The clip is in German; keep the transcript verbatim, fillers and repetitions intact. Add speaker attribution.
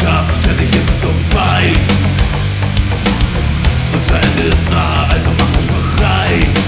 Speaker 1: geschafft, endlich ist es so weit. Unser Ende ist nah, also macht euch bereit.